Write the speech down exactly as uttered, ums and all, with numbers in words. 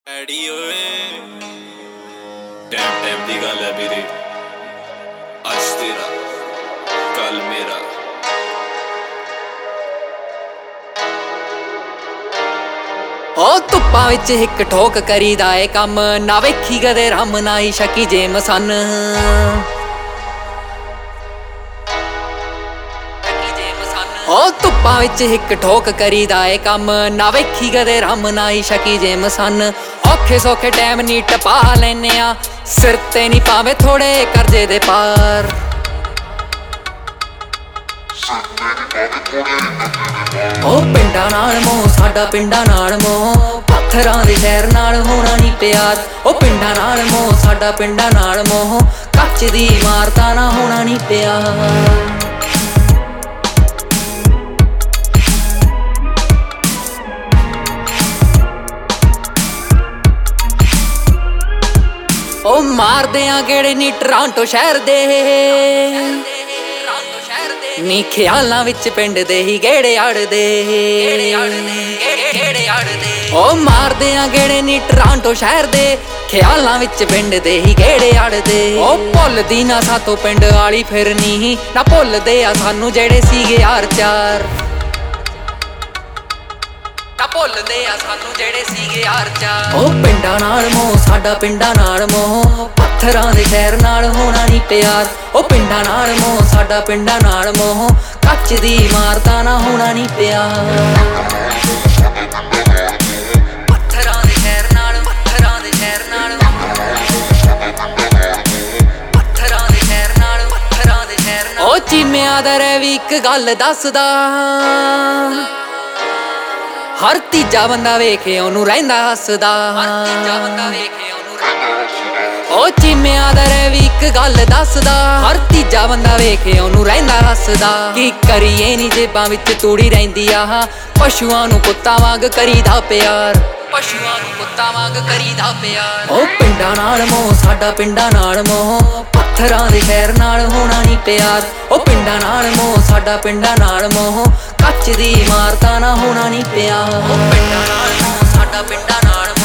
ਐਡੀ ਓਏ time time ਦੀ ਗੱਲ ਹੈ ਵੀਰੇ, ਅੱਜ ਤੇਰਾ ਕੱਲ ਮੇਰਾ। ਓ ਧੁੱਪਾਂ ਵਿੱਚ ਹਿੱਕ ਠੋਕ ਕਰੀਦਾ ਏ ਕੰਮ, ਨਾ ਵੇਖੀ ਕਦੇ ਰਮ ਨਾ ਹੀ ਸ਼ਕੀ ਜੇ ਮਸਨ। ਓ ਧੁੱਪਾਂ ਵਿੱਚ ਹਿੱਕ ਠੋਕ ਕਰੀਦਾ ਏ ਕੰਮ, ਨਾ ਵੇਖੀ ਕਦੇ ਰਮ ਨਾ ਹੀ ਸ਼ਕੀ ਜੇ ਮਸਨ। ਔਖੇ ਸੌਖੇ ਟੈਮ ਨੀ ਟਪਾ ਲੈਨੇ ਆ, ਸਿਰ ਤੇ ਨੀ ਪਾਵੇ ਥੋੜੇ ਕਰਜ਼ੇ ਦੇ ਪਾਰ। ਓ ਪਿੰਡਾਂ ਨਾਲ ਮੋਹ ਸਾਡਾ, ਪਿੰਡਾਂ ਨਾਲ ਮੋਹ, ਪੱਥਰਾਂ ਦੇ ਸ਼ਹਿਰ ਨਾਲ ਹੋਣਾ ਨੀ ਪਿਆਰ। ਓ ਪਿੰਡਾਂ ਨਾਲ ਮੋਹ ਸਾਡਾ, ਪਿੰਡਾਂ ਨਾਲ ਮੋਹ, ਕੱਚ ਦੀ ਇਮਾਰਤਾਂ ਨਾ ਹੋਣਾ ਨੀ ਪਿਆਰ। ਓ ਮਾਰਦੇ ਆ ਗੇੜੇ ਨੀ ਟਰਾਂਟੋ ਸ਼ਹਿਰ ਦੇ, ਨੀ ਖਿਆਲਾਂ ਵਿੱਚ ਪਿੰਡ ਦੇ ਹੀ ਗੇੜੇ ਅੜਦੇ। ਓ ਮਾਰਦੇ ਆ ਗੇੜੇ ਨੀ ਟਰਾਂਟੋ ਸ਼ਹਿਰ ਦੇ, ਖਿਆਲਾਂ ਵਿੱਚ ਪਿੰਡ ਦੇ ਹੀ ਗੇੜੇ ਅੜਦੇ। ਓ ਭੁੱਲਦੀ ਨਾ ਸਾਤੋਂ ਪਿੰਡ ਵਾਲੀ ਫਿਰਨੀ, ਨਾ ਭੁੱਲਦੇ ਆ ਸਾਨੂੰ ਜਿਹੜੇ ਸੀਗੇ ਯਾਰ ਚਾਰ। ਨਾ ਭੁੱਲਦੇ ਆ ਸਾਨੂੰ ਜਿਹੜੇ ਸੀਗੇ ਯਾਰ ਚਾਰ। ਓ ਪਿੰਡਾਂ ਨਾਲ ਮੋਹ ਸਾਡਾ, ਪਿੰਡਾਂ ਨਾਲ ਮੋਹ, ਪੱਥਰਾਂ ਦੇ ਸ਼ਹਿਰ ਨਾਲ ਹੋਣਾ ਨੀ ਪਿਆਰ। ਓ ਪਿੰਡਾਂ ਨਾਲ ਮੋਹ ਸਾਡਾ, ਪਿੰਡਾਂ ਨਾਲ ਮੋਹ, ਕੱਚ ਦੀ ਇਮਾਰਤਾਂ ਨਾ ਹੋਣਾ ਨੀ ਪਿਆਰ। ਪੱਥਰਾਂ ਦੇ ਸ਼ਹਿਰ ਨਾਲ, ਪੱਥਰਾਂ ਦੇ ਸ਼ਹਿਰ ਨਾਲ, ਪੱਥਰਾਂ ਦੇ ਸ਼ਹਿਰ ਨਾਲ, ਪੱਥਰਾਂ ਦੇ ਸ਼ਹਿਰ ਨਾਲ। ਓ ਚੀਮਿਆਂ ਦਾ ਰਹਿ ਵੀ ਇੱਕ ਗੱਲ ਦੱਸਦਾ, ਹਰ ਤੀਜਾ ਬੰਦਾ ਵੇਖੇ ਉਹਨੂੰ ਰਹਿੰਦਾ ਹੱਸਦਾ। ਓ ਚੀਮਿਆਂ ਦਾ ਰਹਿ ਵੀ ਇੱਕ ਗੱਲ ਦੱਸਦਾ, ਹਰ ਤੀਜਾ ਬੰਦਾ ਵੇਖੇ ਉਹਨੂੰ ਰਹਿੰਦਾ ਹੱਸਦਾ। ਕੀ ਕਰੀਏ ਨੀ ਜੇਬਾਂ ਵਿੱਚ ਤੂੜੀ ਰਹਿੰਦੀ ਆ, ਪਸ਼ੂਆਂ ਨੂੰ ਕੁੱਤਾ ਵਾਂਗ ਕਰੀਦਾ ਪਿਆਰ। ਪਸ਼ੂਆਂ ਨੂੰ ਕੁੱਤਾ ਵਾਂਗ ਕਰੀਦਾ ਪਿਆਰ। ਓ ਪਿੰਡਾਂ ਨਾਲ ਮੋਹ ਸਾਡਾ, ਪਿੰਡਾਂ ਨਾਲ ਮੋਹ, ਪੱਥਰਾਂ ਦੇ ਸ਼ਹਿਰ ਨਾਲ ਹੋਣਾ ਨੀ ਪਿਆਰ। ਓ ਪਿੰਡਾਂ ਨਾਲ ਮੋਹ ਸਾਡਾ, ਪਿੰਡਾਂ ਨਾਲ ਮੋਹ, ਕੱਚ ਦੀ ਇਮਾਰਤਾਂ ਨਾ ਹੋਣਾ ਨੀ ਪਿਆਰ। ਓ ਪਿੰਡਾਂ ਨਾਲ ਮੋਹ ਸਾਡਾ, ਪਿੰਡਾਂ ਨਾਲ